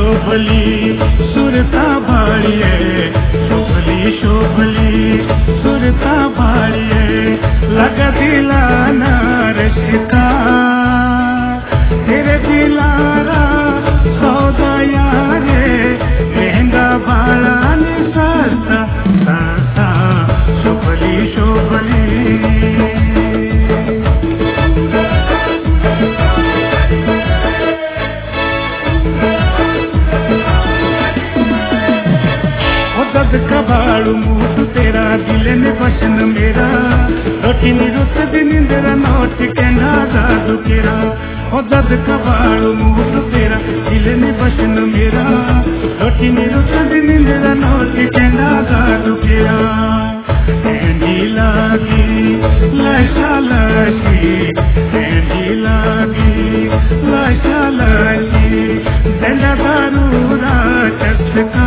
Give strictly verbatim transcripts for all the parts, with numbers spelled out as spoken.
शोभली सुरता भाड़िए, शोभली शोभली सुरता भाड़िए, लगा दिलाना रिश्ता तेरे दिलारा सौदा यारे, महंगा भाड़ा नि सस्ता सस्ता, शोभली शोभली। कबाड़ू मूठ तेरा दिल ने बसन मेरा, रोटी नी रुत दिन तेरा नोट कहना जादू केरा। ओ दद कबाड़ू मूठ तेरा दिल ने बसन मेरा, रोटी नी रुत दिन तेरा नोट कहना जादू केरा। ऐंडी लागी लाशा लाशी, ऐंडी लागी लाशा लाशी, दंडा दारूरा चस्का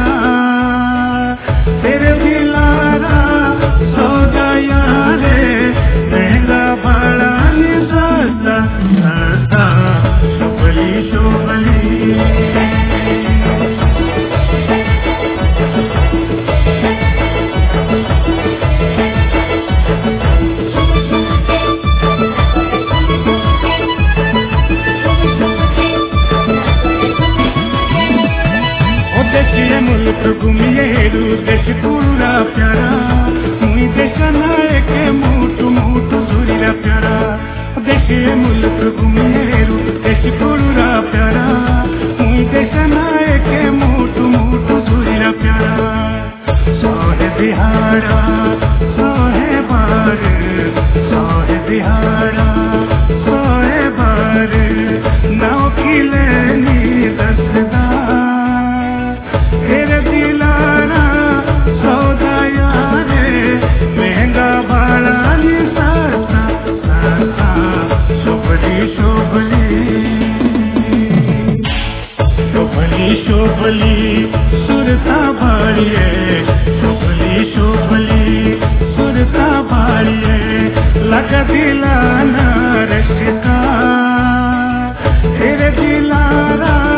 तेरे दिलारा सौदा यारे, महंगा भाड़ा नि सस्ता सस्ता, शोभली शोभली। देखिए मुल्क घूमिए हेरू देश पूरा प्यारा, मुई देश नायक मुठू मुठू सूरीरा प्यारा। देखिए मुल्क घूमिए हेरू देश पूरा प्यारा, मुई देश नायक मुठू मुठू सूरीरा प्यारा। सोहे दिहाड़ा सोहे बार, सोहे दिहाड़ा सोहे बार, नाव की लेनी दसदा तेरे दिलारा सौदा यारे, महंगा भाड़ा नि सस्ता सस्ता, शोभली शोभली शोभली शोभली सुरता भाड़िए, शोभली शोभली सुरता भाड़िए, लगा दिलाना रिश्ता तेरे दिलारा